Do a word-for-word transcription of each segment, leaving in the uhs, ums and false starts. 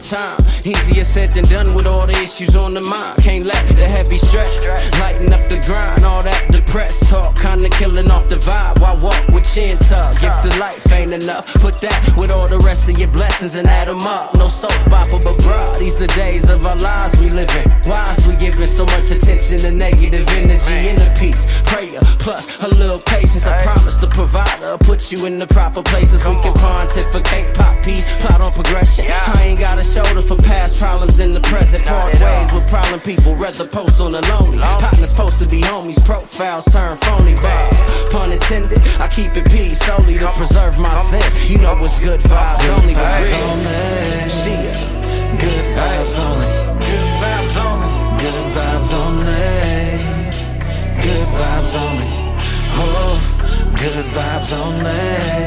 time. Easier said than done with all the issues on the mind. Can't let the heavy stress lighten up the grind. All that depressed talk kinda killing off the vibe. Why walk with chin tucked? If the life ain't enough, put that with all the rest of your blessings and add them up. No soap opera, but bruh, these the days of our lives we living. Why is we giving so much attention to negative energy? Inner peace, prayer, plus a little patience. I promise the provider will put you in the proper places. We can pontificate, pop peas, plot on progression. I ain't got a shoulder for past problems in the present. Part ways with problem people, rather post on the lonely. Partners supposed to be homies, profiles turn phony. But pun intended, I keep it peace solely to preserve my sin. You know it's good vibes only. Good vibes only. See ya. Good vibes only. Good vibes only. Good vibes only. Good vibes only. Oh, good vibes only.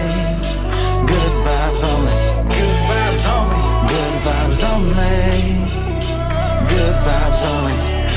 Good vibes only. Good vibes only. Good vibes only. Good vibes only.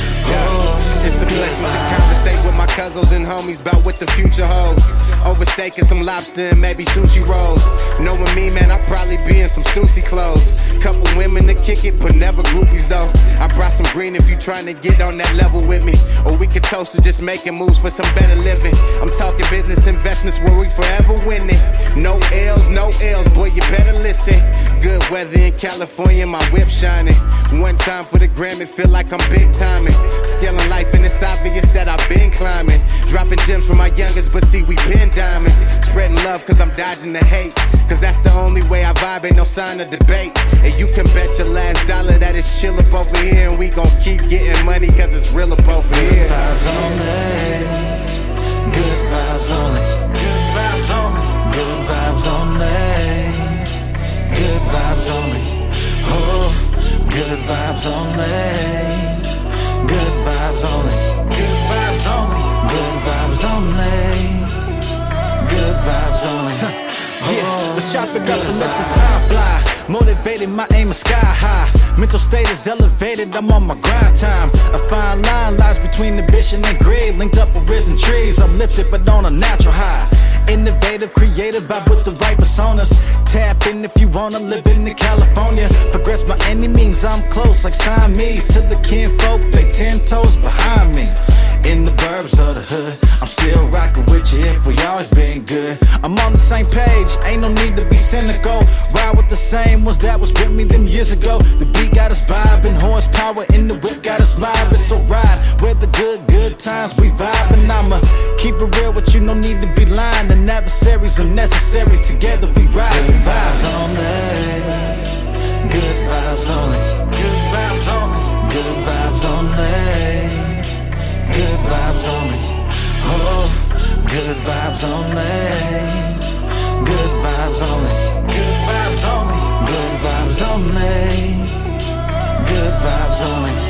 Oh, it's a blessing to conversate with my cousins and homies about what the future holds. Overstaking some lobster and maybe sushi rolls. Knowing me, man, I'll probably be in some Stussy clothes. Couple women to kick it, but never groupies though. I brought some green if you trying to get on that level with me. Or we could toast to just making moves for some better living. I'm talking business investments where we forever winning. No L's, no L's, boy, you better listen. Good weather in California, my whip shining. One time for the gram, it feel like I'm big timing. Scaling life and it's obvious that I've been climbing. Dropping gems from my youngest, but see we been diamonds. Spreading love cause I'm dodging the hate. Cause that's the only way I vibe, ain't no sign of debate. And you can bet your last dollar that it's chill up over here. And we gon' keep getting money cause it's real up over here. Good vibes only. Good vibes only. Good vibes only. Good vibes only. Good vibes only. Oh, good vibes only. Good vibes only. Good vibes only. Good vibes only. Good vibes only. Yeah, let's chop it up and let the time fly. Motivated, my aim is sky high. Mental state is elevated, I'm on my grind time. A fine line lies between ambition and greed. Linked up with risen trees, I'm lifted but on a natural high. Innovative, creative, vibe with the right personas. Tap in if you wanna live in California. Progress by any means, I'm close like Siamese. To the kinfolk, they ten toes behind me. In the burbs of the hood, I'm still rocking with you if we always been good. I'm on the same page, ain't no need to be cynical. Ride with the same ones that was with me them years ago. The beat got us vibing, horsepower in the whip got us vibing. So ride, where the good, good times we vibing. I'ma keep it real with you, no need to be lying. And adversaries are necessary, together we rise and Good vibe. vibes only. Good vibes only. Good vibes only. Good vibes only. Good vibes only. Oh, good vibes only. Good vibes only. Good vibes only. Good vibes only. Good vibes only.